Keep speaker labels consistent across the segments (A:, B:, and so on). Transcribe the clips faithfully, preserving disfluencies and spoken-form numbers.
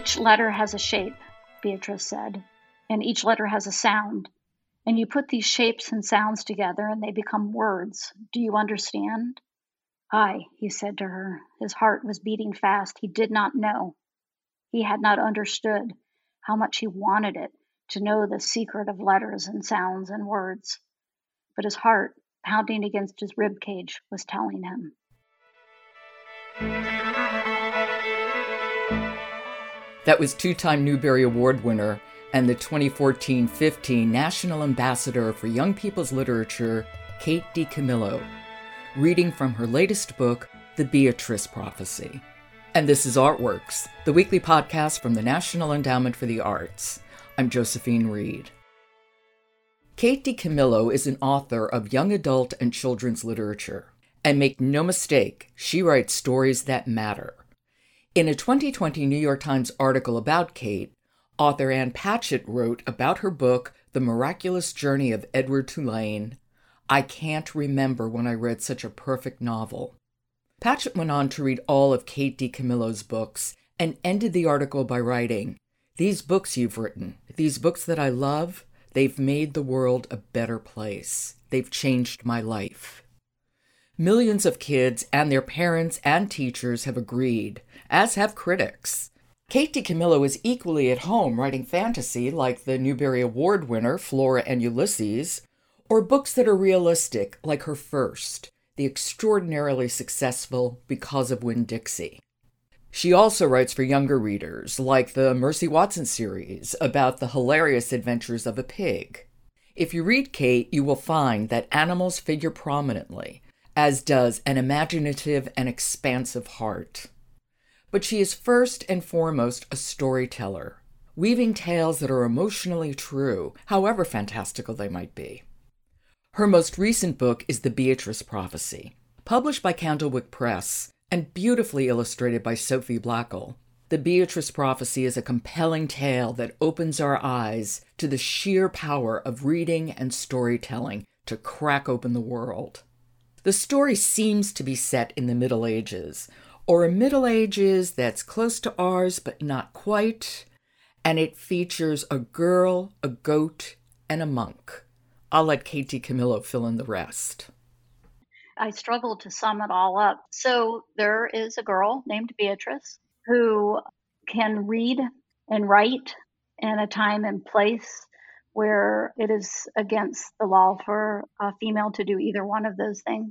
A: Each letter has a shape, Beatrice said, and each letter has a sound. And you put these shapes and sounds together and they become words. Do you understand? Aye, he said to her. His heart was beating fast. He did not know. He had not understood how much he wanted it, to know the secret of letters and sounds and words. But his heart, pounding against his rib cage, was telling him.
B: That was two-time Newbery Award winner and the twenty fourteen fifteen National Ambassador for Young People's Literature, Kate DiCamillo, reading from her latest book, The Beatrice Prophecy. And this is Artworks, the weekly podcast from the National Endowment for the Arts. I'm Josephine Reed. Kate DiCamillo is an author of young adult and children's literature. And make no mistake, she writes stories that matter. In a twenty twenty New York Times article about Kate, author Ann Patchett wrote about her book, The Miraculous Journey of Edward Tulane, "I can't remember when I read such a perfect novel." Patchett went on to read all of Kate DiCamillo's books and ended the article by writing, "These books you've written, these books that I love, they've made the world a better place. They've changed my life." Millions of kids and their parents and teachers have agreed, as have critics. Kate DiCamillo is equally at home writing fantasy like the Newbery Award winner Flora and Ulysses, or books that are realistic like her first, the extraordinarily successful Because of Winn-Dixie. She also writes for younger readers, like the Mercy Watson series about the hilarious adventures of a pig. If you read Kate, you will find that animals figure prominently, as does an imaginative and expansive heart. But she is first and foremost a storyteller, weaving tales that are emotionally true, however fantastical they might be. Her most recent book is The Beatrice Prophecy. Published by Candlewick Press and beautifully illustrated by Sophie Blackall, The Beatrice Prophecy is a compelling tale that opens our eyes to the sheer power of reading and storytelling to crack open the world. The story seems to be set in the Middle Ages, or a Middle Ages that's close to ours but not quite, and it features a girl, a goat, and a monk. I'll let Kate DiCamillo fill in the rest.
A: I struggled to sum it all up. So there is a girl named Beatrice who can read and write in a time and place where it is against the law for a female to do either one of those things.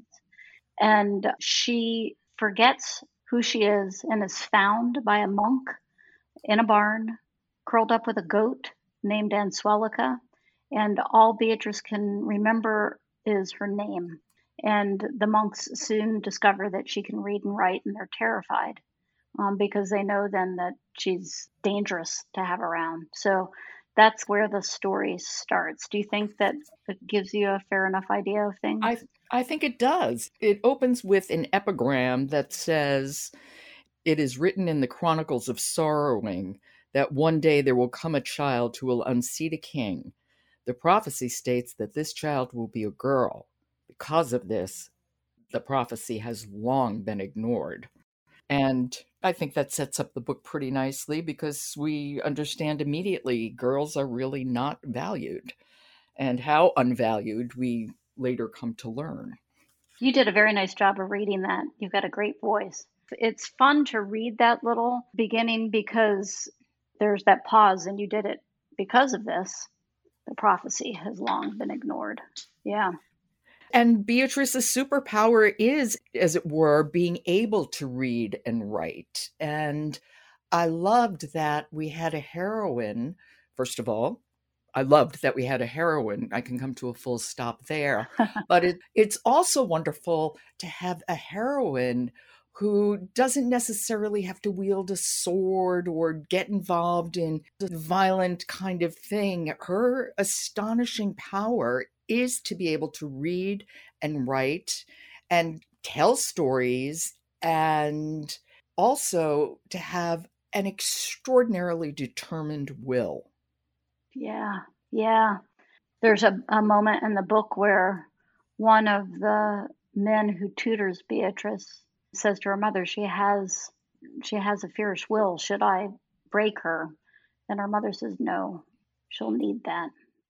A: And she forgets who she is and is found by a monk in a barn, curled up with a goat named Answelica. And all Beatrice can remember is her name. And the monks soon discover that she can read and write, and they're terrified um, because they know then that she's dangerous to have around. So that's where the story starts. Do you think that it gives you a fair enough idea of things?
B: I I think it does. It opens with an epigram that says, "It is written in the Chronicles of Sorrowing that one day there will come a child who will unseat a king. The prophecy states that this child will be a girl. Because of this, the prophecy has long been ignored." And I think that sets up the book pretty nicely because we understand immediately girls are really not valued, and how unvalued we later come to learn.
A: You did a very nice job of reading that. You've got a great voice. It's fun to read that little beginning because there's that pause, and you did it because of this. The prophecy has long been ignored. Yeah.
B: And Beatrice's superpower is, as it were, being able to read and write. And I loved that we had a heroine, first of all. I loved that we had a heroine. I can come to a full stop there. But it, it's also wonderful to have a heroine who doesn't necessarily have to wield a sword or get involved in a violent kind of thing. Her astonishing power is to be able to read and write and tell stories, and also to have an extraordinarily determined will.
A: Yeah, yeah. There's a, a moment in the book where one of the men who tutors Beatrice says to her mother, she has she has a fierce will. Should I break her. And her mother says, no, she'll need that.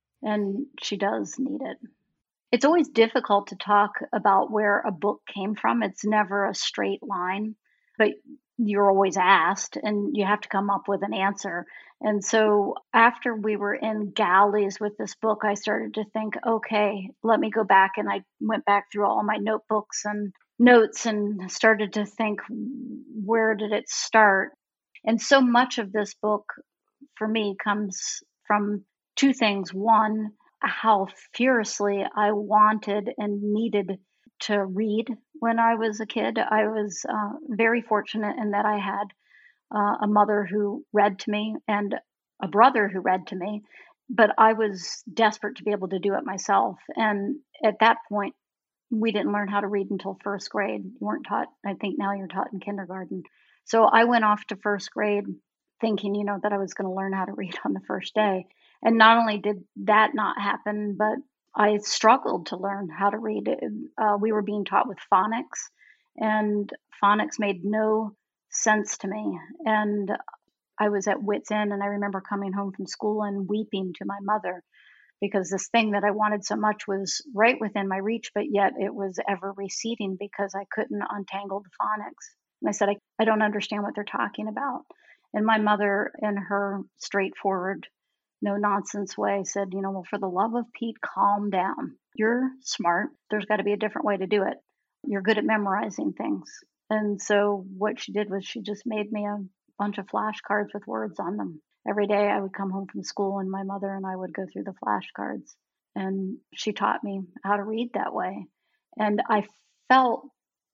A: And she does need it. It's always difficult to talk about where a book came from. It's never a straight line, but you're always asked and you have to come up with an answer. And so after we were in galleys with this book, I started to think, okay, let me go back. And I went back through all my notebooks and notes and started to think, where did it start? And so much of this book for me comes from two things. One, how fiercely I wanted and needed to read when I was a kid. I was uh, very fortunate in that I had uh, a mother who read to me and a brother who read to me, but I was desperate to be able to do it myself. And at that point, we didn't learn how to read until first grade. You weren't taught, I think now you're taught in kindergarten. So I went off to first grade thinking, you know, that I was going to learn how to read on the first day. And not only did that not happen, but I struggled to learn how to read. Uh, we were being taught with phonics, and phonics made no sense to me. And I was at wit's end, and I remember coming home from school and weeping to my mother because this thing that I wanted so much was right within my reach, but yet it was ever receding because I couldn't untangle the phonics. And I said, I, I don't understand what they're talking about. And my mother, in her straightforward, no nonsense way, said, you know, well, for the love of Pete, calm down. You're smart. There's got to be a different way to do it. You're good at memorizing things. And so what she did was she just made me a bunch of flashcards with words on them. Every day I would come home from school and my mother and I would go through the flashcards. And she taught me how to read that way. And I felt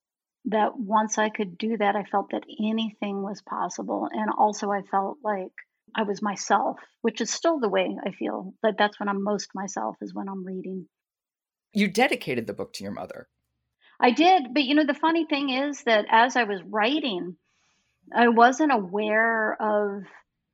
A: that once I could do that, I felt that anything was possible. And also I felt like I was myself, which is still the way I feel. But that's when I'm most myself, is when I'm reading.
B: You dedicated the book to your mother.
A: I did. But, you know, the funny thing is that as I was writing, I wasn't aware of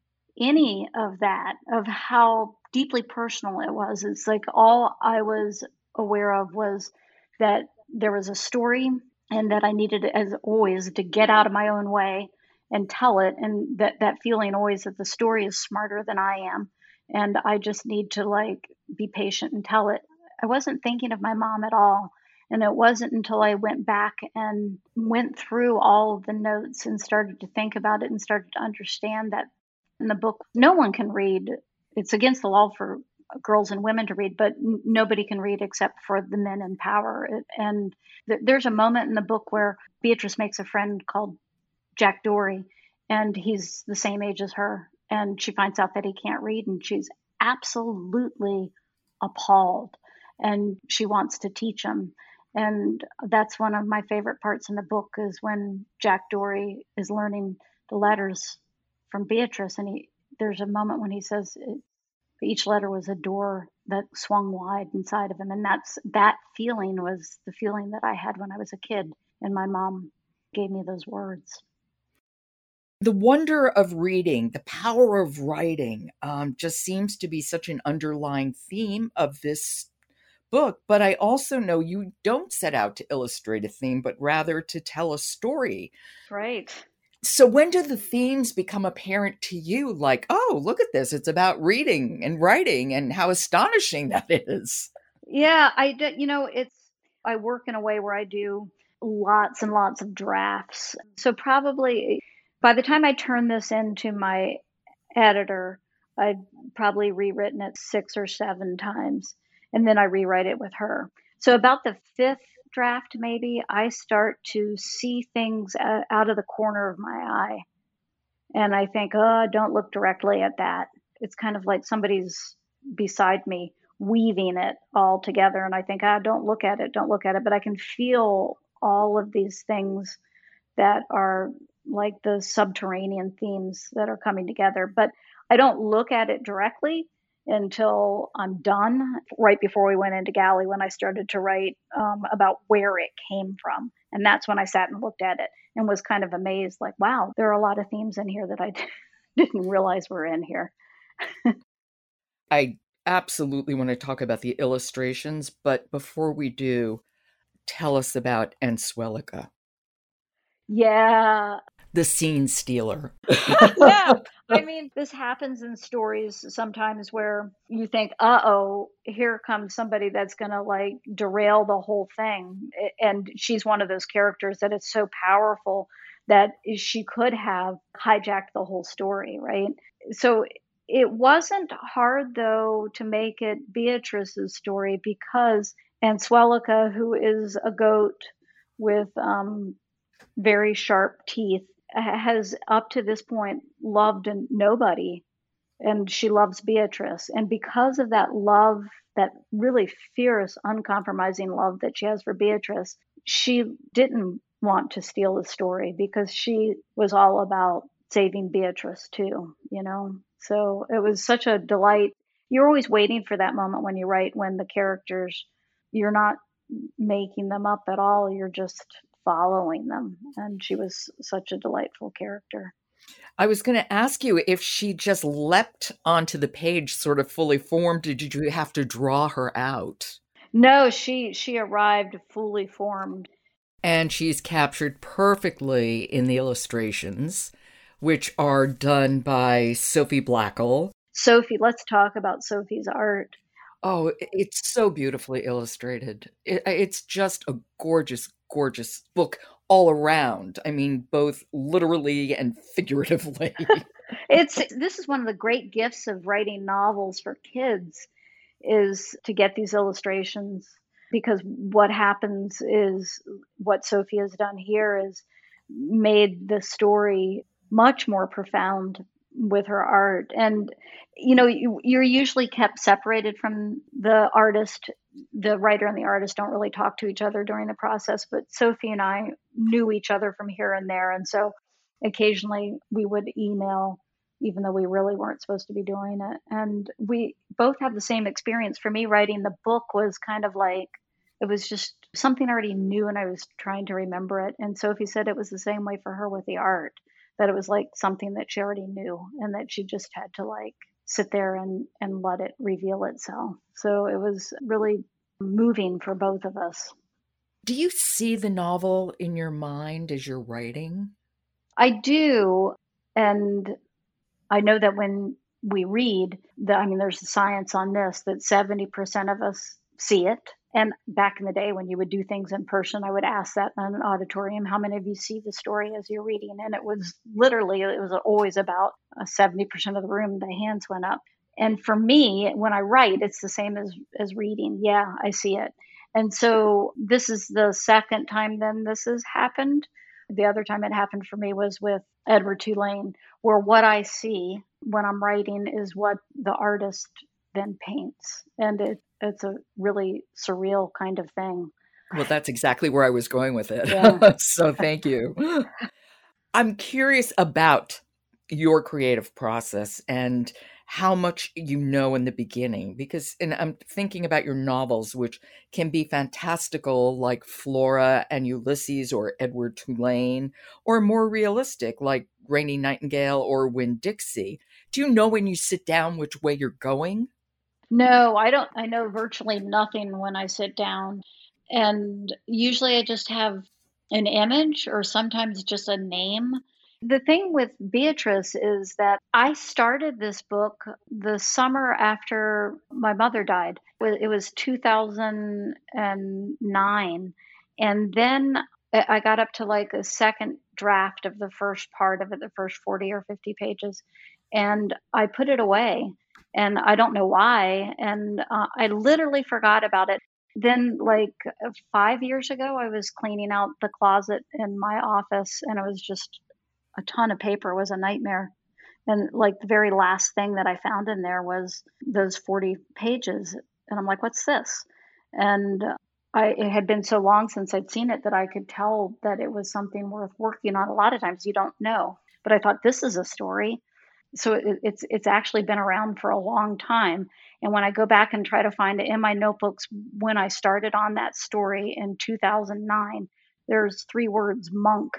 A: any of that, of how deeply personal it was. It's like all I was aware of was that there was a story and that I needed, as always, to get out of my own way and tell it. And that, that feeling always that the story is smarter than I am. And I just need to like be patient and tell it. I wasn't thinking of my mom at all. And it wasn't until I went back and went through all of the notes and started to think about it and started to understand that in the book, no one can read. It's against the law for girls and women to read, but n- nobody can read except for the men in power. And th- there's a moment in the book where Beatrice makes a friend called Jack Dory, and he's the same age as her. And she finds out that he can't read, and she's absolutely appalled. And she wants to teach him. And that's one of my favorite parts in the book, is when Jack Dory is learning the letters from Beatrice. And he, there's a moment when he says it, each letter was a door that swung wide inside of him. And that's that feeling was the feeling that I had when I was a kid. And my mom gave me those words.
B: The wonder of reading, the power of writing, um, just seems to be such an underlying theme of this book. But I also know you don't set out to illustrate a theme, but rather to tell a story.
A: Right.
B: So when do the themes become apparent to you? Like, oh, look at this. It's about reading and writing, and how astonishing that is.
A: Yeah, I do, you know, it's, I work in a way where I do lots and lots of drafts. So probably by the time I turn this into my editor, I'd probably rewritten it six or seven times, and then I rewrite it with her. So about the fifth draft, maybe, I start to see things out of the corner of my eye. And I think, oh, don't look directly at that. It's kind of like somebody's beside me weaving it all together. And I think, ah, don't look at it, don't look at it. But I can feel all of these things that are like the subterranean themes that are coming together. But I don't look at it directly until I'm done, right before we went into galley, when I started to write um, about where it came from. And that's when I sat and looked at it and was kind of amazed, like, wow, there are a lot of themes in here that I didn't realize were in here.
B: I absolutely want to talk about the illustrations, but before we do, tell us about Ensuelica.
A: Yeah.
B: the scene stealer.
A: Yeah. I mean, this happens in stories sometimes where you think, uh oh, here comes somebody that's going to like derail the whole thing. A- And she's one of those characters that is so powerful that she could have hijacked the whole story, right? So it wasn't hard, though, to make it Beatrice's story because Answelica, who is a goat with um, very sharp teeth, has up to this point loved nobody, and she loves Beatrice. And because of that love, that really fierce, uncompromising love that she has for Beatrice, she didn't want to steal the story because she was all about saving Beatrice too, you know? So it was such a delight. You're always waiting for that moment when you write, when the characters, you're not making them up at all. You're just following them. And she was such a delightful character.
B: I was going to ask you if she just leapt onto the page sort of fully formed, or did you have to draw her out?
A: No, she she arrived fully formed.
B: And she's captured perfectly in the illustrations, which are done by Sophie Blackall.
A: Sophie, let's talk about Sophie's art.
B: Oh, it's so beautifully illustrated. It, it's just a gorgeous, gorgeous book all around. I mean, both literally and figuratively.
A: It's this is one of the great gifts of writing novels for kids, is to get these illustrations, because what happens is, what Sophie has done here is made the story much more profound with her art. And you know, you, you're usually kept separated from the artist. The writer and the artist don't really talk to each other during the process, but Sophie and I knew each other from here and there, and so occasionally we would email, even though we really weren't supposed to be doing it. And we both have the same experience. For me, writing the book was kind of like, it was just something I already knew and I was trying to remember it. And Sophie said it was the same way for her with the art, that it was like something that she already knew and that she just had to like sit there and, and let it reveal itself. So it was really moving for both of us.
B: Do you see the novel in your mind as you're writing?
A: I do. And I know that when we read, the, I mean, there's science on this, that seventy percent of us see it. And back in the day when you would do things in person, I would ask that in an auditorium, how many of you see the story as you're reading? And it was literally, it was always about uh, seventy percent of the room, the hands went up. And for me, when I write, it's the same as, as reading. Yeah, I see it. And so this is the second time then this has happened. The other time it happened for me was with Edward Tulane, where what I see when I'm writing is what the artist then paints. And it, it's a really surreal kind of thing.
B: Well, that's exactly where I was going with it.
A: Yeah.
B: So thank you. I'm curious about your creative process and how much you know in the beginning, because, and I'm thinking about your novels, which can be fantastical, like Flora and Ulysses or Edward Tulane, or more realistic, like Rainy Nightingale or Winn-Dixie. Do you know when you sit down which way you're going?
A: No, I don't. I know virtually nothing when I sit down. And usually I just have an image or sometimes just a name. The thing with Beatrice is that I started this book the summer after my mother died. It was two thousand nine. And then I I got up to like a second draft of the first part of it, the first forty or fifty pages, and I put it away. And I don't know why. And uh, I literally forgot about it. Then, like uh, five years ago, I was cleaning out the closet in my office, and it was just a ton of paper. It was a nightmare. And like the very last thing that I found in there was those forty pages. And I'm like, what's this? And I, it had been so long since I'd seen it that I could tell that it was something worth working on. A lot of times you don't know. But I thought, this is a story. So it, it's it's actually been around for a long time. And when I go back and try to find it in my notebooks, when I started on that story in two thousand nine, there's three words: monk,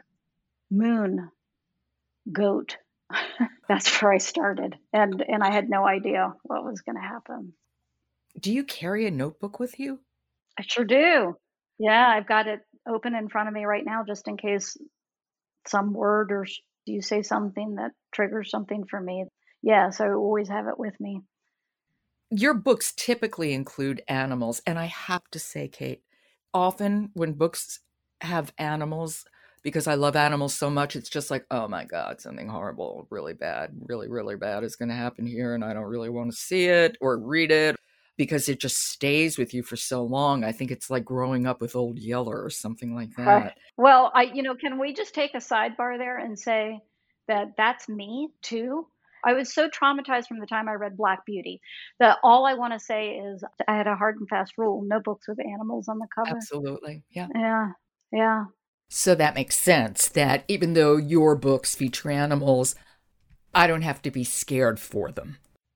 A: moon, goat. That's where I started, and and I had no idea what was going to happen.
B: Do you carry a notebook with you?
A: I sure do. Yeah, I've got it open in front of me right now just in case some word or s- you say something that triggers something for me. Yeah, so I always have it with me.
B: Your books typically include animals, and I have to say, Kate, often when books have animals, because I love animals so much, it's just like, oh my God, something horrible, really bad, really, really bad is going to happen here, and I don't really want to see it or read it because it just stays with you for so long. I think it's like growing up with Old Yeller or something like
A: Right.
B: that.
A: Well, I, you know, can we just take a sidebar there and say that that's me too? I was so traumatized from the time I read Black Beauty that all I want to say is I had a hard and fast rule, no books with animals on the cover.
B: Absolutely. Yeah.
A: Yeah. Yeah.
B: So that makes sense that even though your books feature animals, I don't have to be scared for them.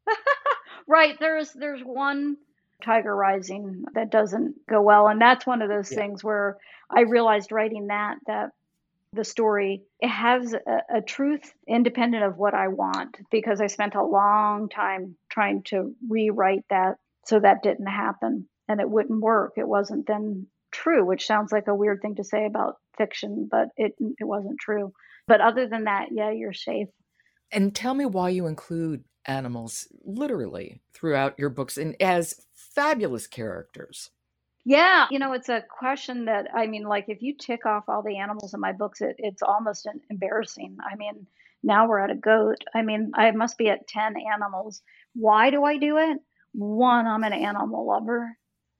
A: Right. There's there's one Tiger Rising that doesn't go well. And that's one of those
B: Yeah.
A: things where I realized writing that that the story it has a, a truth independent of what I want because I spent a long time trying to rewrite that so that didn't happen and it wouldn't work. It wasn't then true, which sounds like a weird thing to say about fiction, but it it wasn't true. But other than that, yeah, you're safe.
B: And tell me why you include animals literally throughout your books and as fabulous characters.
A: Yeah, you know, it's a question that I mean, like if you tick off all the animals in my books, it, it's almost an- embarrassing. I mean, now we're at a goat. I mean, I must be at ten animals. Why do I do it? One, I'm an animal lover.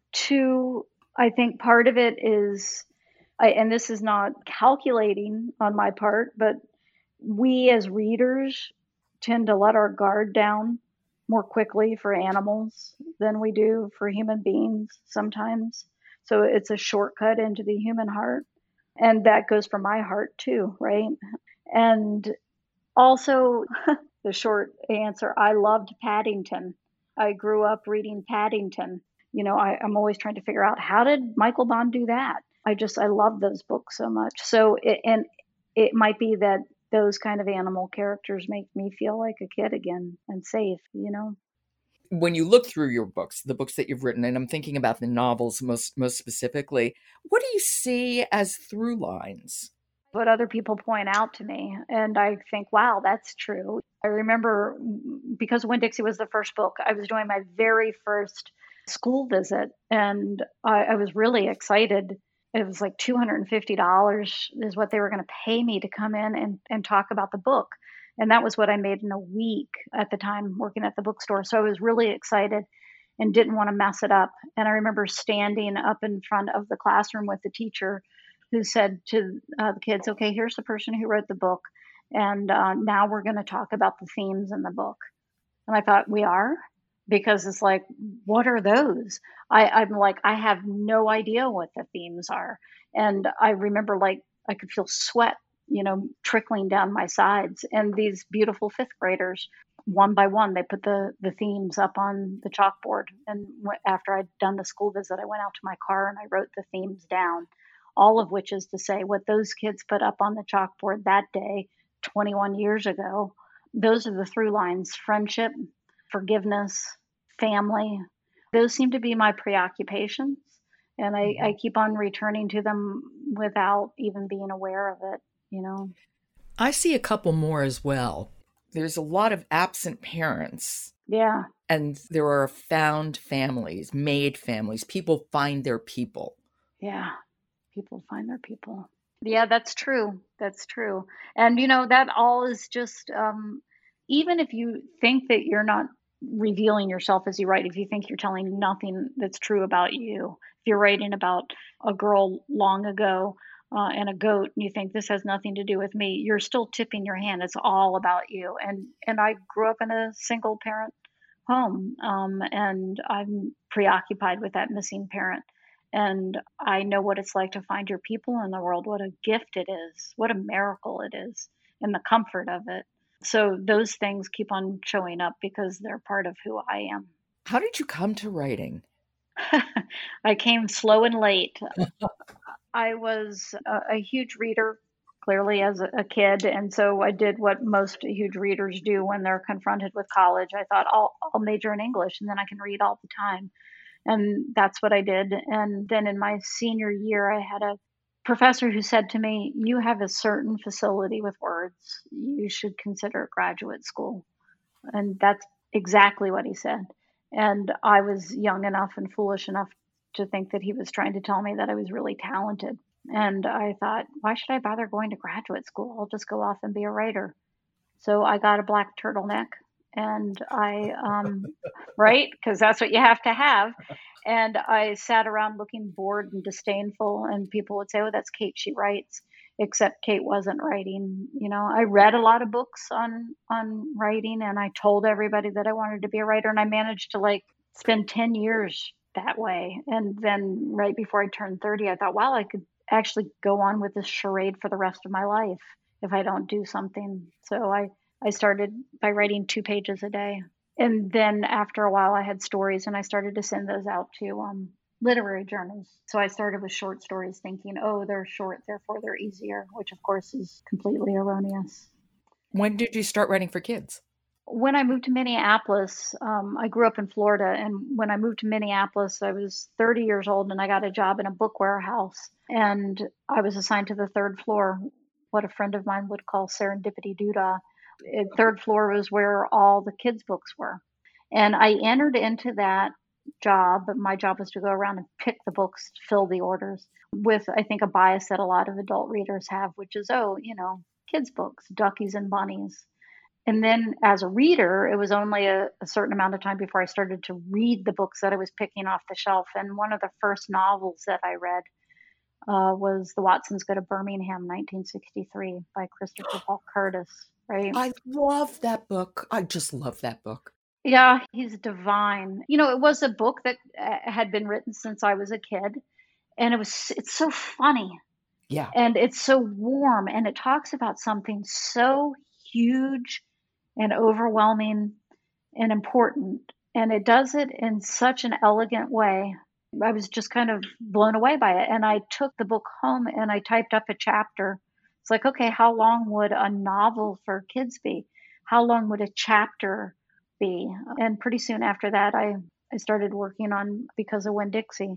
A: Two, I think part of it is, I, and this is not calculating on my part, but we as readers tend to let our guard down more quickly for animals than we do for human beings sometimes. So it's a shortcut into the human heart. And that goes for my heart too, right? And also, the short answer I loved Paddington. I grew up reading Paddington. You know, I, I'm always trying to figure out how did Michael Bond do that? I just, I love those books so much. So, it, and it might be that those kind of animal characters make me feel like a kid again and safe, you know?
B: When you look through your books, the books that you've written, and I'm thinking about the novels most most specifically, what do you see as through lines?
A: What other people point out to me. And I think, wow, that's true. I remember because Winn Dixie was the first book, I was doing my very first school visit and I, I was really excited. It was like two hundred fifty dollars is what they were going to pay me to come in and, and talk about the book. And that was what I made in a week at the time working at the bookstore. So I was really excited and didn't want to mess it up. And I remember standing up in front of the classroom with the teacher who said to uh, the kids, okay, here's the person who wrote the book. And uh, now we're going to talk about the themes in the book. And I thought, we are? Because it's like, what are those? I, I'm like, I have no idea what the themes are. And I remember like I could feel sweat, you know, trickling down my sides. And these beautiful fifth graders, one by one, they put the, the themes up on the chalkboard. And after I'd done the school visit, I went out to my car and I wrote the themes down, all of which is to say what those kids put up on the chalkboard that day, twenty-one years ago. Those are the through lines: friendship, forgiveness, family. Those seem to be my preoccupations. And I, I
B: Mhm.
A: keep on returning to them without even being aware of it, you know?
B: I see a couple more as well. There's a lot of absent parents,
A: Yeah,
B: and there are found families, made families. People find their people.
A: yeah. People find their people. Yeah, that's true. That's true. And, you know, that all is just, um, even if you think that you're not revealing yourself as you write, if you think you're telling nothing that's true about you, if you're writing about a girl long ago uh, and a goat, and you think this has nothing to do with me, you're still tipping your hand. It's all about you. And and I grew up in a single parent home, um, and I'm preoccupied with that missing parent. And I know what it's like to find your people in the world, what a gift it is, what a miracle it is, and the comfort of it. So those things keep on showing up because they're part of who I am.
B: How did you come to writing?
A: I came slow and late. I was a, a huge reader, clearly, as a, a kid. And so I did what most huge readers do when they're confronted with college. I thought, I'll, I'll major in English and then I can read all the time. And that's what I did. And then in my senior year, I had a professor who said to me, "You have a certain facility with words. You should consider graduate school." And that's exactly what he said. And I was young enough and foolish enough to think that he was trying to tell me that I was really talented. And I thought, why should I bother going to graduate school? I'll just go off and be a writer. So I got a black turtleneck and I, um, right? Because that's what you have to have. And I sat around looking bored and disdainful, and people would say, "Oh, that's Kate, she writes." Except Kate wasn't writing. You know, I read a lot of books on on writing, and I told everybody that I wanted to be a writer, and I managed to like spend ten years that way. And then right before I turned thirty, I thought, wow, I could actually go on with this charade for the rest of my life if I don't do something. So I I started by writing two pages a day. And then after a while, I had stories, and I started to send those out to um, literary journals. So I started with short stories thinking, oh, they're short, therefore they're easier, which of course is completely erroneous.
B: When did you start writing for kids?
A: When I moved to Minneapolis, um, I grew up in Florida. And when I moved to Minneapolis, I was thirty years old, and I got a job in a book warehouse. And I was assigned to the third floor, what a friend of mine would call serendipity doodah. The third floor was where all the kids' books were. And I entered into that job. My job was to go around and pick the books, fill the orders with, I think, a bias that a lot of adult readers have, which is, oh, you know, kids' books, duckies and bunnies. And then as a reader, it was only a, a certain amount of time before I started to read the books that I was picking off the shelf. And one of the first novels that I read uh, was The Watsons Go to Birmingham, nineteen sixty-three by Christopher Paul Curtis, right?
B: I love that book. I just love that book.
A: Yeah, he's divine. You know, it was a book that uh, had been written since I was a kid, and it was it's so funny.
B: Yeah.
A: And it's so warm, and it talks about something so huge and overwhelming and important, and it does it in such an elegant way. I was just kind of blown away by it, and I took the book home and I typed up a chapter. It's like, okay, how long would a novel for kids be? How long would a chapter be? And pretty soon after that, I, I started working on Because of Winn-Dixie.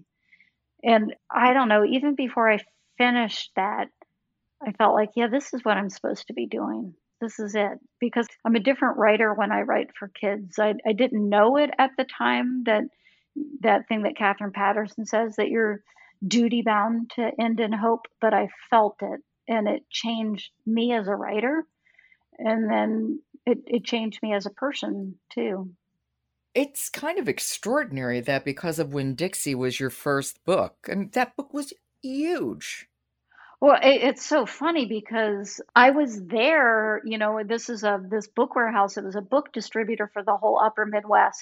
A: And I don't know, even before I finished that, I felt like, yeah, this is what I'm supposed to be doing. This is it. Because I'm a different writer when I write for kids. I, I didn't know it at the time, that that thing that Catherine Patterson says, that you're duty bound to end in hope, but I felt it, and it changed me as a writer. And then it, it changed me as a person too.
B: It's kind of extraordinary that Because of Winn-Dixie was your first book, and that book was huge.
A: Well, it, it's so funny because I was there, you know, this is a this book warehouse. It was a book distributor for the whole upper Midwest.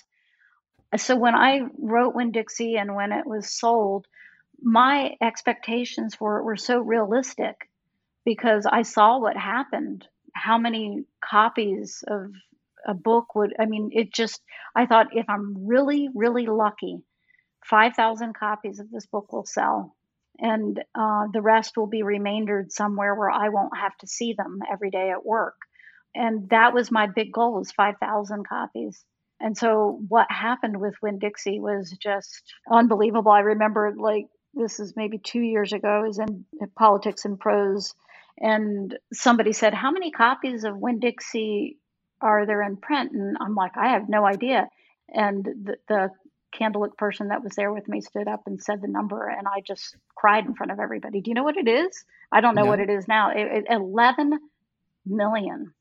A: So when I wrote Winn-Dixie and when it was sold, my expectations for it were so realistic because I saw what happened. How many copies of a book would, I mean, it just, I thought, if I'm really, really lucky, five thousand copies of this book will sell. And uh, the rest will be remaindered somewhere where I won't have to see them every day at work. And that was my big goal, was five thousand copies. And so what happened with Winn-Dixie was just unbelievable. I remember, like, this is maybe two years ago, I was in Politics and Prose, and somebody said, how many copies of Winn-Dixie are there in print? And I'm like, I have no idea. And the, the Candlewick person that was there with me stood up and said the number, and I just cried in front of everybody. Do you know what it is? I don't know
B: No.
A: what it is now. It, it, eleven million.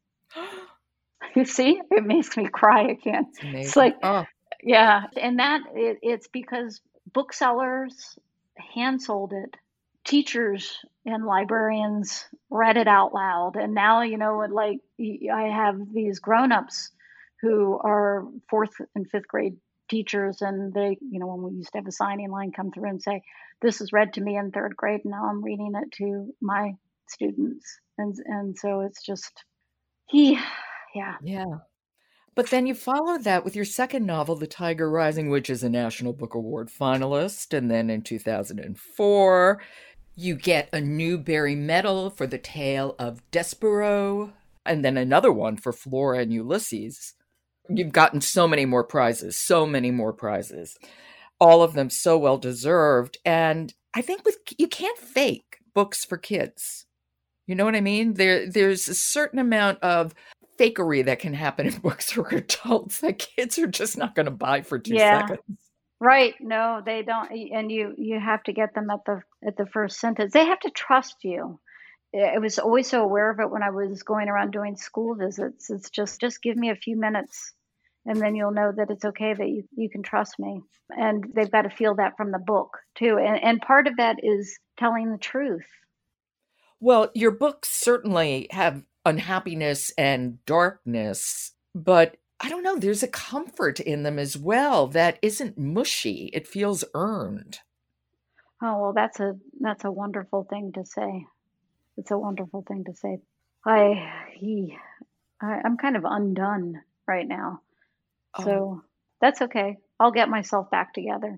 A: You see, it makes me cry again.
B: It's amazing.
A: It's like,
B: oh.
A: yeah. And that it, it's because booksellers hand sold it. Teachers and librarians read it out loud. And now, you know, like I have these grown-ups who are fourth and fifth grade teachers, and they, you know, when we used to have a signing line come through and say, this is read to me in third grade, and now I'm reading it to my students. And and so it's just, he, yeah.
B: Yeah. But then you followed that with your second novel, The Tiger Rising, which is a National Book Award finalist. And then in two thousand four, you get a Newbery Medal for The Tale of Despereaux, and then another one for Flora and Ulysses. You've gotten so many more prizes, so many more prizes, all of them so well deserved. And I think with you can't fake books for kids. You know what I mean? There, there's a certain amount of fakery that can happen in books for adults that kids are just not going to buy for two
A: Yeah.
B: seconds.
A: Right. No, they don't. And you, you have to get them at the, at the first sentence. They have to trust you. I was always so aware of it when I was going around doing school visits. It's just, just give me a few minutes and then you'll know that it's okay, that you, you can trust me. And they've got to feel that from the book too. And, and part of that is telling the truth.
B: Well, your books certainly have unhappiness and darkness, but I don't know, there's a comfort in them as well that isn't mushy. It feels earned.
A: Oh, well, that's a, that's a wonderful thing to say. It's a wonderful thing to say. I, he, I, I'm kind of undone right now.
B: Oh,
A: So that's okay. I'll get myself back together.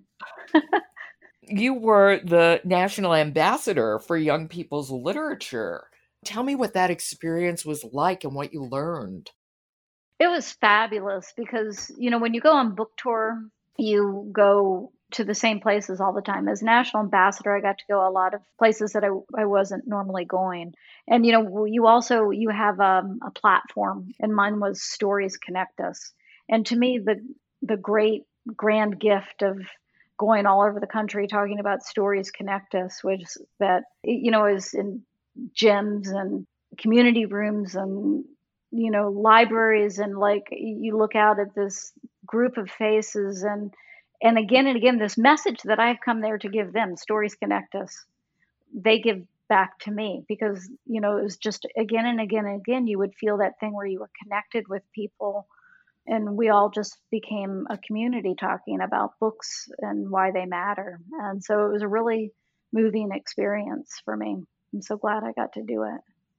B: you were the national ambassador for young people's literature. Tell me what that experience was like and what you learned.
A: It was fabulous because, you know, when you go on book tour, you go to the same places all the time. As national ambassador, I got to go a lot of places that I, I wasn't normally going. And, you know, you also, you have um, a platform, and mine was Stories Connect Us. And to me, the, the great grand gift of going all over the country talking about Stories Connect Us, which that, you know, is in gyms and community rooms and, you know, libraries, and like you look out at this group of faces, and and again and again this message that I've come there to give them, Stories Connect Us, they give back to me, because, you know, it was just again and again and again you would feel that thing where you were connected with people, and we all just became a community talking about books and why they matter. And so it was a really moving experience for me. I'm so glad I got to do it.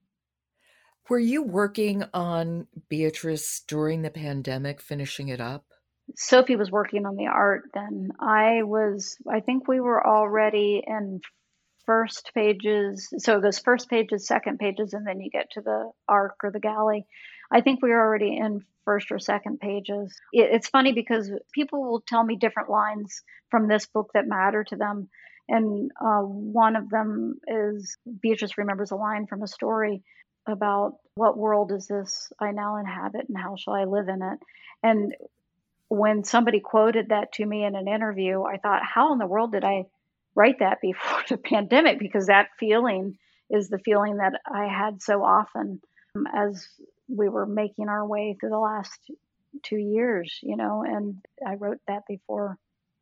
B: Were you working on Beatrice during the pandemic, finishing it up?
A: Sophie was working on the art then. I was, I think we were already in first pages. So it goes first pages, second pages, and then you get to the arc or the galley. I think we were already in first or second pages. It, it's funny because people will tell me different lines from this book that matter to them. And uh, one of them is Beatrice remembers a line from a story about, what world is this I now inhabit and how shall I live in it? And when somebody quoted that to me in an interview, I thought, how in the world did I write that before the pandemic? Because that feeling is the feeling that I had so often um, as we were making our way through the last two years, you know, and I wrote that before.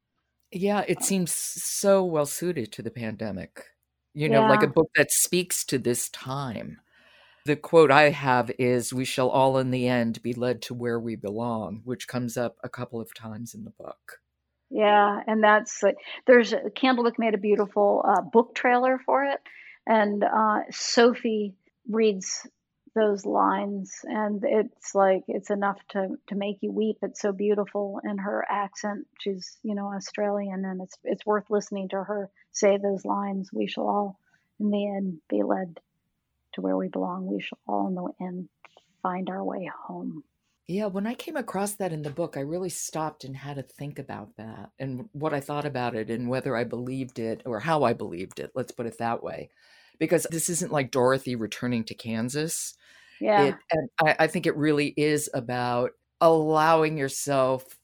B: Yeah, it seems so well suited to the pandemic. You know, like
A: Yeah.
B: a book that speaks to this time. The quote I have is, "We shall all in the end be led to where we belong," which comes up a couple of times in the book.
A: Yeah, and that's like, there's a, Candlewick made a beautiful uh, book trailer for it, and uh, Sophie reads those lines, and it's like it's enough to to make you weep. It's so beautiful in her accent. She's, you know, Australian, and it's it's worth listening to her say those lines. We shall all, in the end, be led to where we belong. We shall all, in the end, find our way home.
B: Yeah, when I came across that in the book, I really stopped and had to think about that and what I thought about it and whether I believed it or how I believed it. Let's put it that way. Because this isn't like Dorothy returning to Kansas.
A: Yeah.
B: It, and I, I think it really is about allowing yourself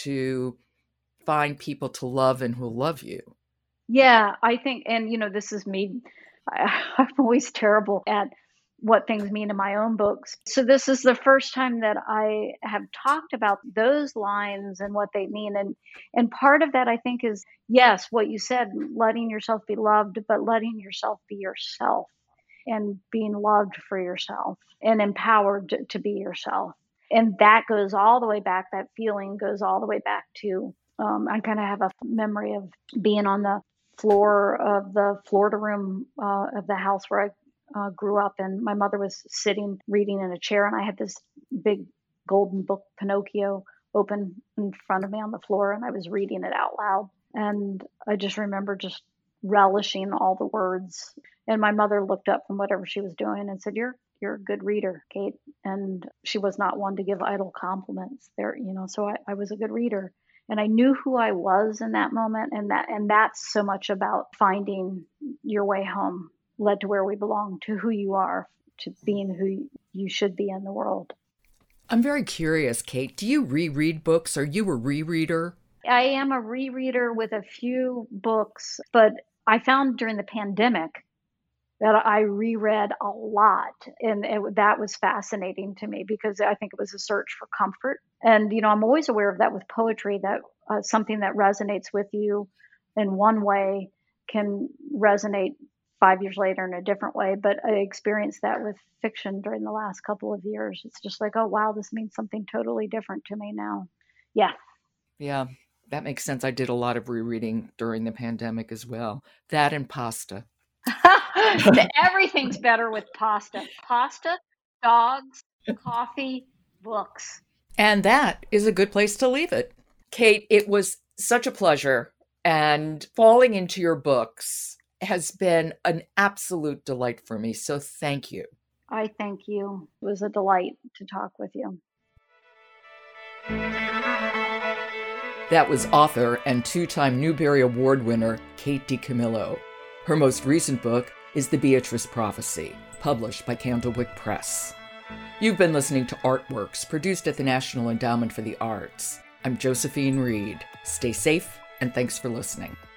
B: to find people to love and who love you.
A: Yeah, I think, and you know, this is me. I, I'm always terrible at what things mean in my own books. So this is the first time that I have talked about those lines and what they mean. And and part of that, I think, is, yes, what you said, letting yourself be loved, but letting yourself be yourself and being loved for yourself and empowered to, to be yourself. And that goes all the way back. That feeling goes all the way back to, um, I kind of have a memory of being on the floor of the Florida room uh, of the house where I uh, grew up, and my mother was sitting reading in a chair, and I had this big golden book, Pinocchio, open in front of me on the floor, and I was reading it out loud. And I just remember just relishing all the words. And my mother looked up from whatever she was doing and said, "You're you're a good reader, Kate." And she was not one to give idle compliments there, you know. So I, I was a good reader. And I knew who I was in that moment, and that and that's so much about finding your way home. led to where we belong, to who you are, to being who you should be in the world.
B: I'm very curious, Kate. Do you reread books? Are you a rereader?
A: I am a rereader with a few books, but I found during the pandemic that I reread a lot. And it, that was fascinating to me because I think it was a search for comfort. And, you know, I'm always aware of that with poetry, that uh, something that resonates with you in one way can resonate five years later in a different way. But I experienced that with fiction during the last couple of years. It's just like, oh, wow, this means something totally different to me now. Yeah.
B: Yeah, that makes sense. I did a lot of rereading during the pandemic as well. That and pasta.
A: Everything's better with pasta. Pasta, dogs, coffee, books.
B: And that is a good place to leave it. Kate, it was such a pleasure. And falling into your books has been an absolute delight for me. So thank you.
A: I thank you. It was a delight to talk with you.
B: That was author and two-time Newbery Award winner Kate DiCamillo. Her most recent book is The Beatrice Prophecy, published by Candlewick Press. You've been listening to Artworks, produced at the National Endowment for the Arts. I'm Josephine Reed. Stay safe, and thanks for listening.